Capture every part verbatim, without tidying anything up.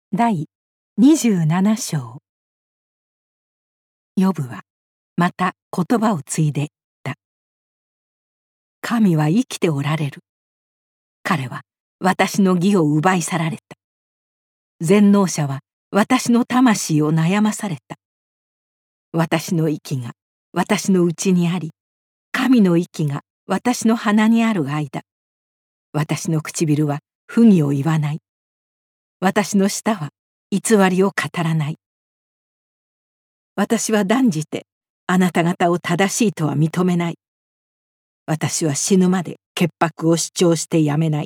第にじゅうなな章。ヨブはまた言葉を継いで言った。神は生きておられる。彼は私の義を奪い去られた。全能者は私の魂を悩まされた。私の息が私の内にあり、神の息が私の鼻にある間、私の唇は不義を言わない。私の舌は偽りを語らない。私は断じてあなた方を正しいとは認めない。私は死ぬまで潔白を主張してやめない。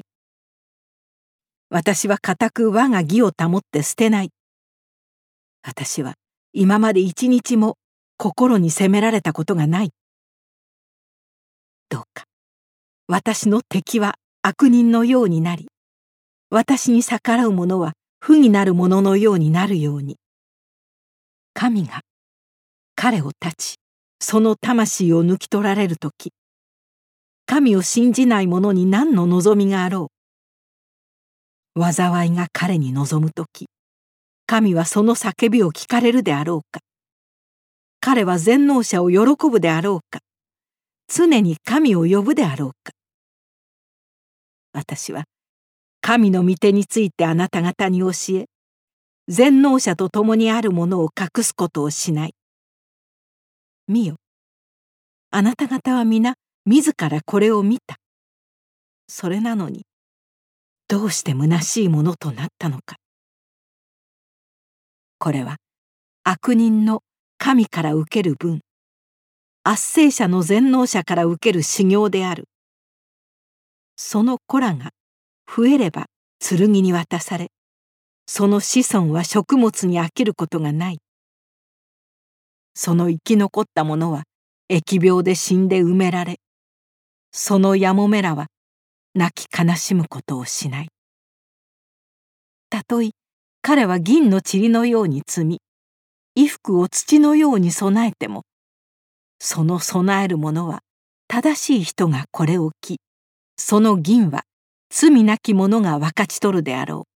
私は固く我が義を保って捨てない。私は今まで一日も心に責められたことがない。どうか私の敵は悪人のようになり、私に逆らう者は不義なる者のようになるように。神が彼を断ち、その魂を抜き取られるとき、神を信じない者に何の望みがあろう。災いが彼に望むとき、神はその叫びを聞かれるであろうか。彼は全能者を喜ぶであろうか。常に神を呼ぶであろうか。私は神の御手についてあなた方に教え、全能者と共にあるものを隠すことをしない。見よ、あなた方は皆自らこれを見た。それなのに、どうして虚しいものとなったのか。これは悪人の神から受ける分、圧政者の全能者から受ける修行である。その子らが増えれば剣に渡され、その子孫は食物に飽きることがない。その生き残った者は疫病で死んで埋められ、そのやもめらは泣き悲しむことをしない。たとえ彼は銀の塵のように積み、衣服を土のように備えても、その備える者は正しい人がこれを着、その銀は罪なき者が分かち取るであろう。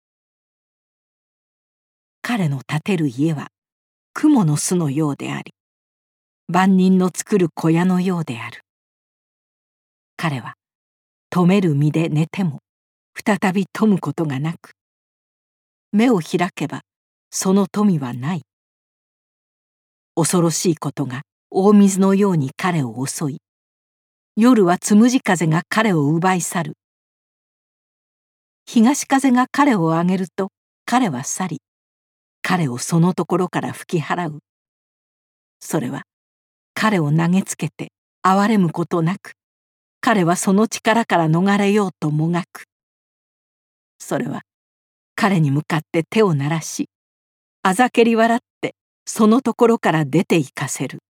彼の建てる家は蜘蛛の巣のようであり、万人の作る小屋のようである。彼は富める身で寝ても再び富むことがなく、目を開けばその富はない。恐ろしいことが大水のように彼を襲い、夜はつむじ風が彼を奪い去る。東風が彼を上げると彼は去り、彼をそのところから吹き払う。それは彼を投げつけて憐れむことなく、彼はその力から逃れようともがく。それは彼に向かって手を鳴らし、あざけり笑ってそのところから出て行かせる。